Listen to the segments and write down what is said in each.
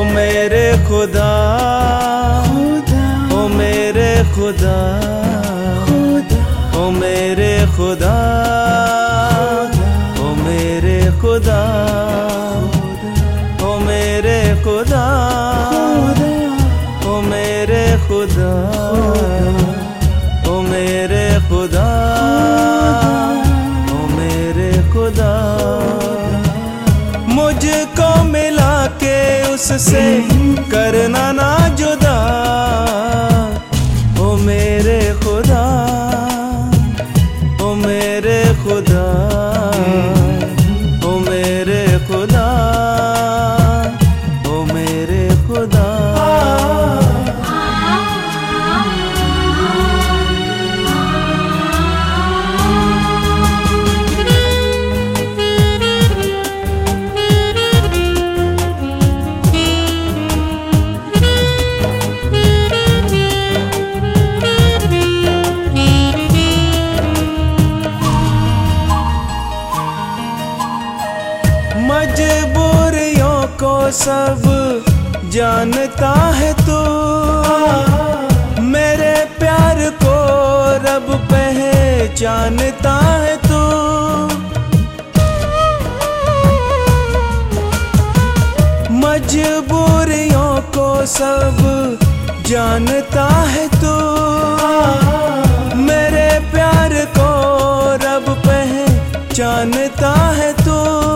मेरे खुदा, ओ मेरे खुदा, ओ मेरे खुदा, ओ मेरे खुदा, ओ मेरे खुदा, ओ मेरे खुदा, ओ मेरे खुदा, ओ मेरे खुदा। मुझको मिला के उससे करना ना जुदा, ओ मेरे खुदा, ओ मेरे खुदा, ओ मेरे खुदा, ओ मेरे खुदा। मजबूरियों को सब जानता है तू, मेरे प्यार को रब पहचानता है तू। मजबूरियों को सब जानता है तू, मेरे प्यार को रब पहचानता है तू।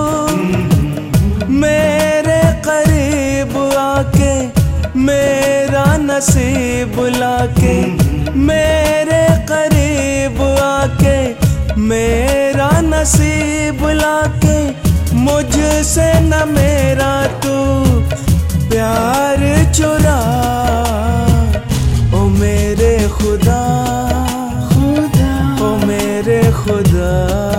मेरे करीब आके मेरा नसीब लाके, मेरे करीब आके मेरा नसीब लाके, मुझसे न मेरा तू प्यार चुरा। ओ मेरे खुदा, ओ मेरे खुदा,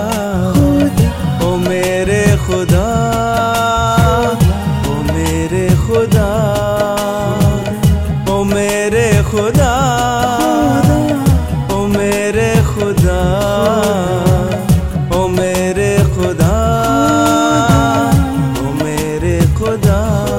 ओ मेरे खुदा, ओ मेरे खुदा, ओ मेरे खुदा, ओ मेरे खुदा, ओ मेरे खुदा, ओ मेरे खुदा।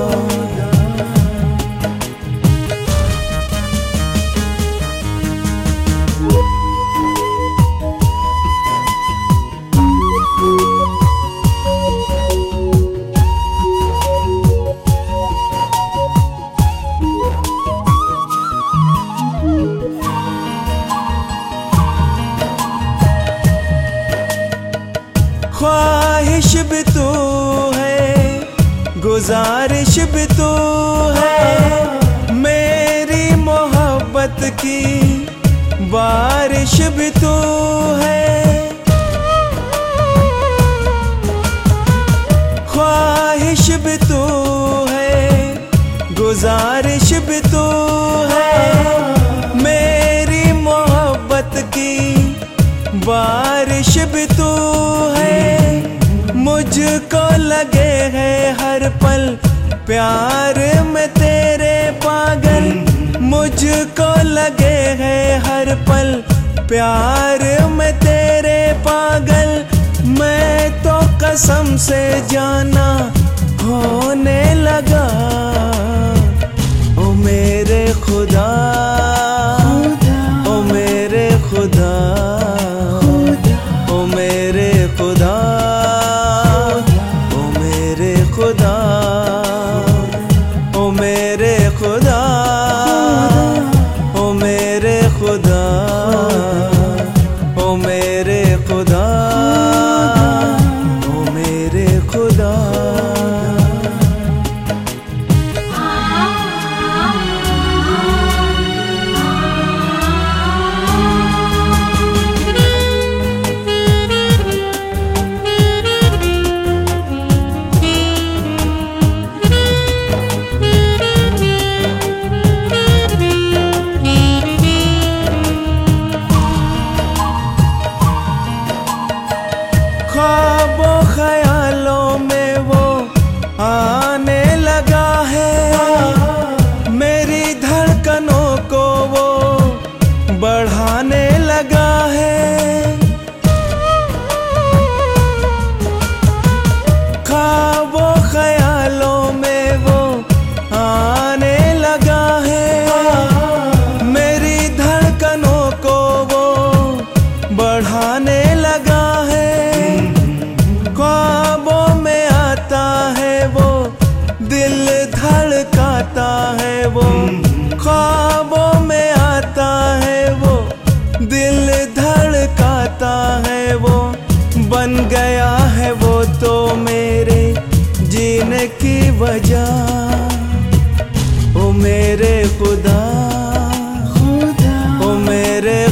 ख्वाहिश भी तू है, गुजारिश भी तू है, मेरी मोहब्बत की बारिश भी तू है। ख्वाहिश भी तू है, गुजारिश भी तू है, मेरी मोहब्बत की बारिश भी तू है। मुझको लगे है हर पल प्यार में तेरे पागल, मुझको लगे है हर पल प्यार में तेरे पागल। मैं तो कसम से जाना होने लगा, ओ मेरे खुदा, ओ मेरे खुदा, ओ मेरे खुदा, ओ मेरे खुदा, ओ मेरे खुदा, ओ मेरे खुदा, ओ मेरे खुदा, ओ मेरे खुदा। ख्वाबों ख्यालों में वो की वजह, ओ मेरे खुदा, खुदा, ओ मेरे